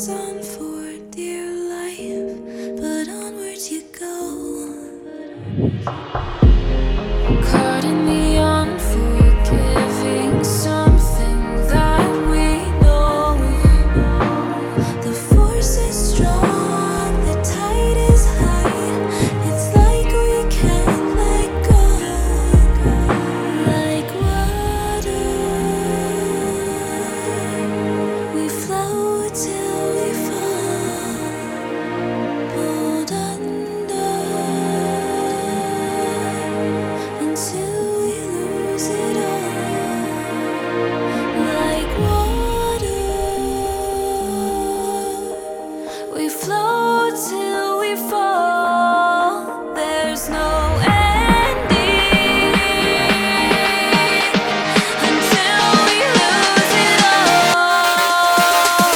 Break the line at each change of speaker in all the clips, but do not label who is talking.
holds on for dear life, but onwards you go. Caught in the unforgiving something that we know. The force is strong, the tide is high. It's like we can't let go. Like water, we flow till we fall, pulled under until we lose it all. Like water, we flow till we fall. There's no ending until we lose it all.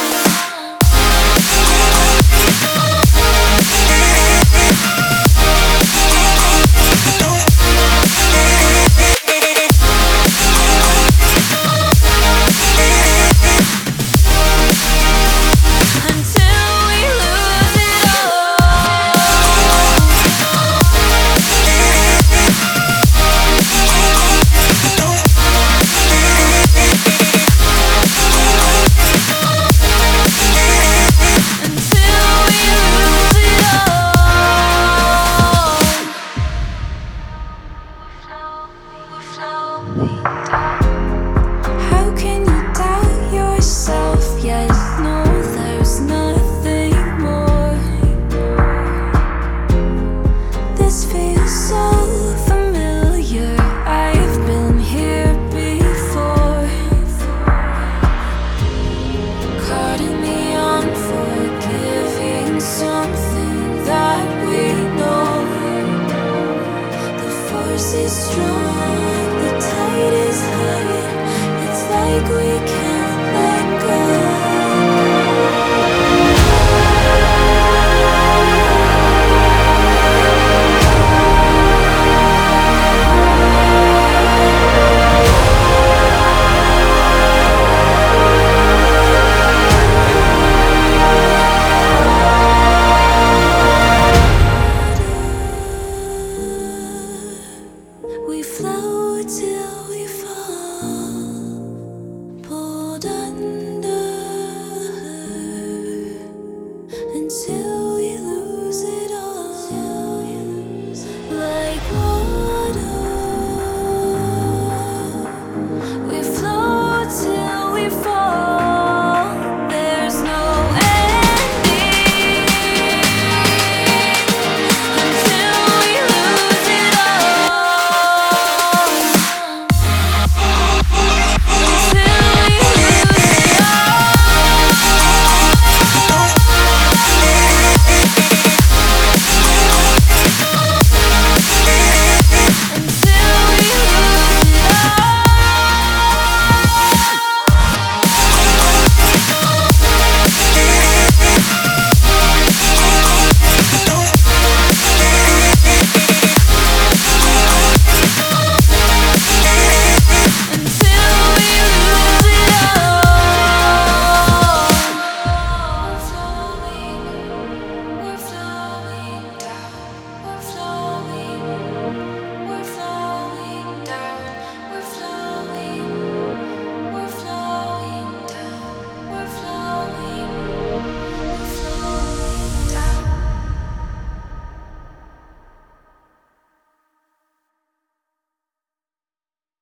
Until we lose it Until we lose it all. We're flowing down.